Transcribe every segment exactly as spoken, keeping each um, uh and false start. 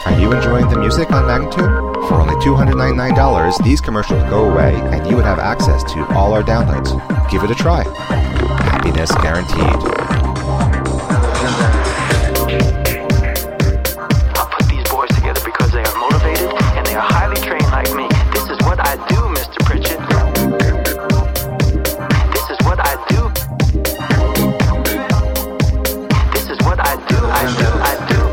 Are you enjoying the music on Magnitude? For only two hundred ninety-nine dollars, these commercials go away and you would have access to all our downloads. Give it a try. Happiness guaranteed. I put these boys together because they are motivated and they are highly trained like me. This is what I do, Mister Pritchett. This is what I do. This is what I do. I do. I do.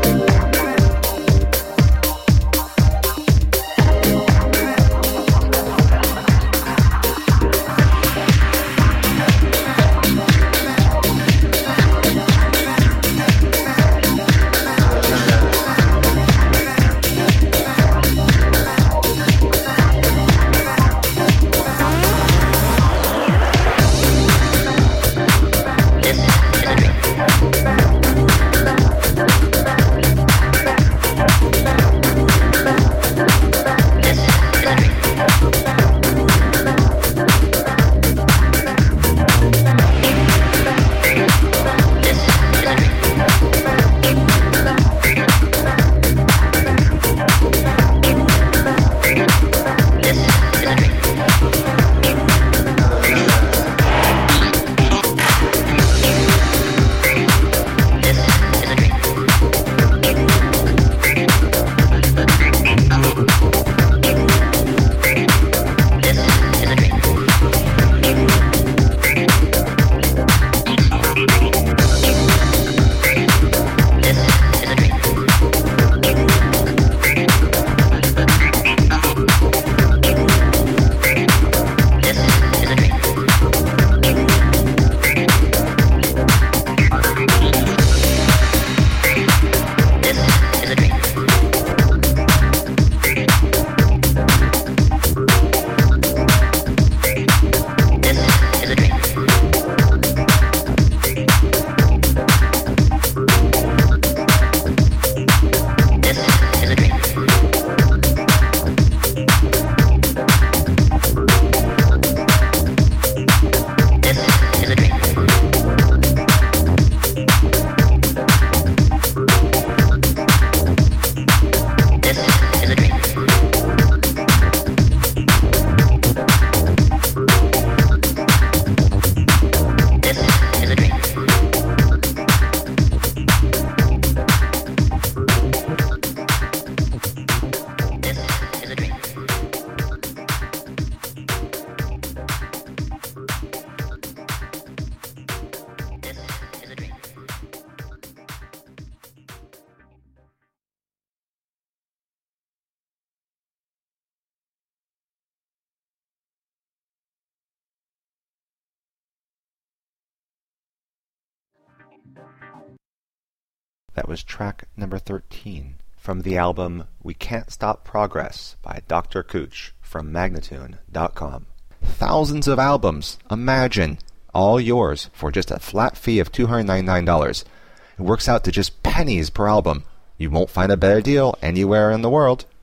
That was track number thirteen from the album We Can't Stop Progress by Doctor Cooch from Magnatune dot com. Thousands of albums, imagine, all yours for just a flat fee of two hundred ninety-nine dollars. It works out to just pennies per album. You won't find a better deal anywhere in the world.